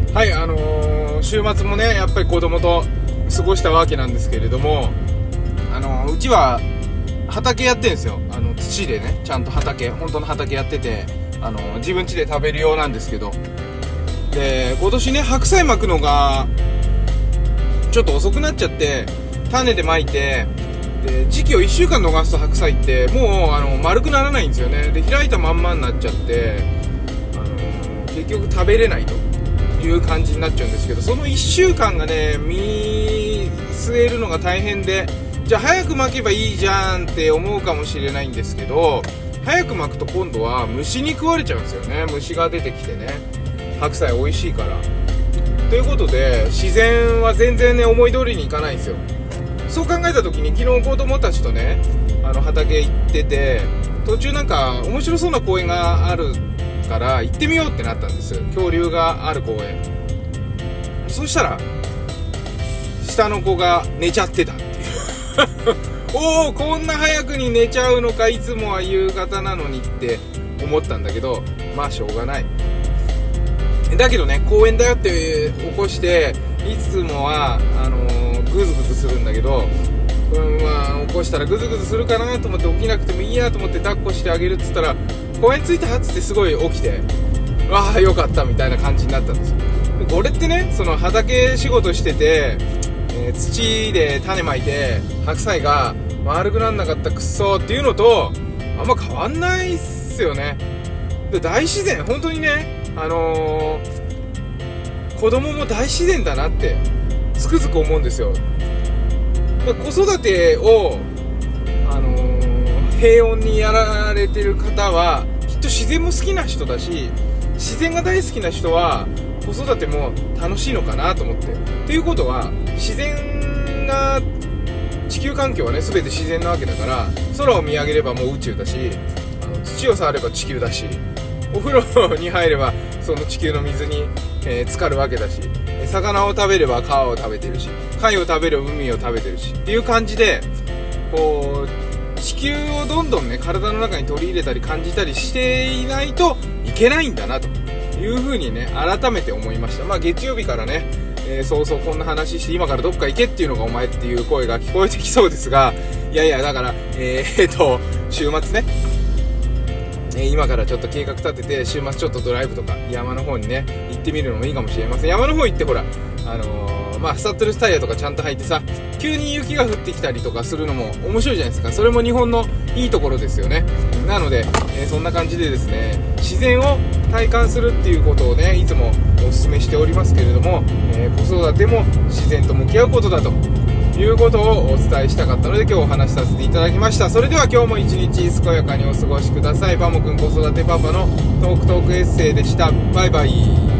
はい、週末もねやっぱり子供と過ごしたわけなんですけれども、うちは畑やってるんですよ。土でね、ちゃんと本当の畑やってて、自分家で食べるようなんですけど、で今年ね白菜巻くのがちょっと遅くなっちゃって、種で巻いて、で時期を1週間逃すと白菜ってもう丸くならないんですよね。で開いたまんまになっちゃって、結局食べれないという感じになっちゃうんですけど、その1週間がね見据えるのが大変で、じゃあ早く巻けばいいじゃんって思うかもしれないんですけど、早く巻くと今度は虫に食われちゃうんですよね。虫が出てきてね、白菜美味しいからということで、自然は全然ね思い通りにいかないんですよ。そう考えた時に昨日子供たちとね畑行ってて、途中なんか面白そうな公園があるから行ってみようってなったんです。恐竜がある公園。そしたら下の子が寝ちゃってたっていうおお、こんな早くに寝ちゃうのか、いつもは夕方なのにって思ったんだけど、まあしょうがない。だけどね、公園だよって起こして、いつもはグズグズするんだけど、起こしたらグズグズするかなと思って起きなくてもいいやと思って抱っこしてあげるっつったら、公園着いたっつってすごい起きて、わあよかったみたいな感じになったんですよ。これってね、その畑仕事してて、土で種まいて白菜が丸くなんなかったくっそっていうのとあんま変わんないっすよね。で大自然、本当にね、子供も大自然だなってつくづく思うんですよ。子育てを、平穏にやられてる方はきっと自然も好きな人だし、自然が大好きな人は子育ても楽しいのかなと思って。っていうことは、自然が、地球環境はね全て自然なわけだから、空を見上げればもう宇宙だし、土を触れば地球だし、お風呂に入ればその地球の水に、浸かるわけだし、魚を食べれば川を食べてるし、貝を食べる海を食べてるしっていう感じで、こう地球をどんどんね体の中に取り入れたり感じたりしていないといけないんだなという風にね改めて思いました。月曜日からね、そうこんな話して今からどっか行けっていうのがお前っていう声が聞こえてきそうですが、いやいやだから週末ね、今からちょっと計画立てて週末ちょっとドライブとか山の方にね行ってみるのもいいかもしれません。山の方行ってほらスタッドレスタイヤとかちゃんと履いてさ、急に雪が降ってきたりとかするのも面白いじゃないですか。それも日本のいいところですよね。なので、そんな感じでですね、自然を体感するっていうことをねいつもお勧めしておりますけれども、子育ても自然と向き合うことだということをお伝えしたかったので今日お話しさせていただきました。それでは今日も一日健やかにお過ごしください。バモくん子育てパパのトークエッセイでした。バイバイ。